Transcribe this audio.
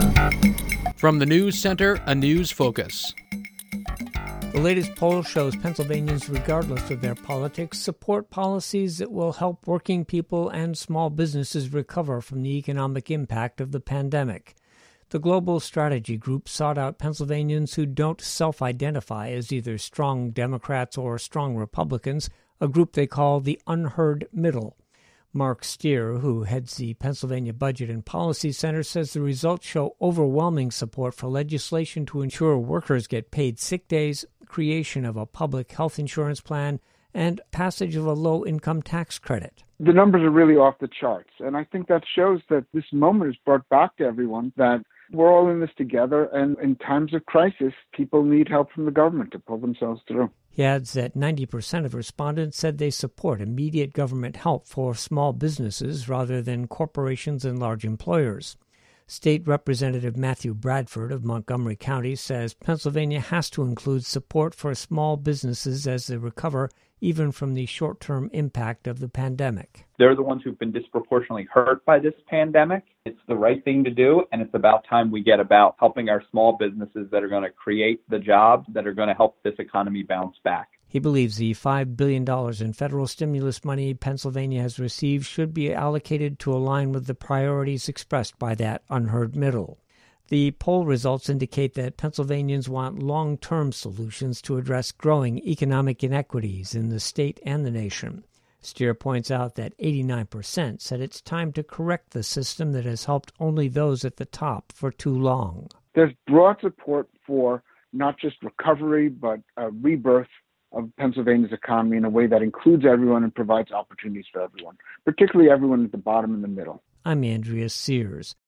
From the News Center, a news focus. The latest poll shows Pennsylvanians, regardless of their politics, support policies that will help working people and small businesses recover from the economic impact of the pandemic. The Global Strategy Group sought out Pennsylvanians who don't self-identify as either strong Democrats or strong Republicans, a group they call the unheard middle. Mark Steer, who heads the Pennsylvania Budget and Policy Center, says the results show overwhelming support for legislation to ensure workers get paid sick days, creation of a public health insurance plan, and passage of a low-income tax credit. The numbers are really off the charts, and I think that shows that this moment has brought back to everyone that we're all in this together, and in times of crisis, people need help from the government to pull themselves through. He adds that 90% of respondents said they support immediate government help for small businesses rather than corporations and large employers. State Representative Matthew Bradford of Montgomery County says Pennsylvania has to include support for small businesses as they recover, even from the short-term impact of the pandemic. They're the ones who've been disproportionately hurt by this pandemic. It's the right thing to do, and it's about time we get about helping our small businesses that are going to create the jobs that are going to help this economy bounce back. He believes the $5 billion in federal stimulus money Pennsylvania has received should be allocated to align with the priorities expressed by that unheard middle. The poll results indicate that Pennsylvanians want long-term solutions to address growing economic inequities in the state and the nation. Steer points out that 89% said it's time to correct the system that has helped only those at the top for too long. There's broad support for not just recovery, but a rebirth of Pennsylvania's economy in a way that includes everyone and provides opportunities for everyone, particularly everyone at the bottom and the middle. I'm Andrea Sears.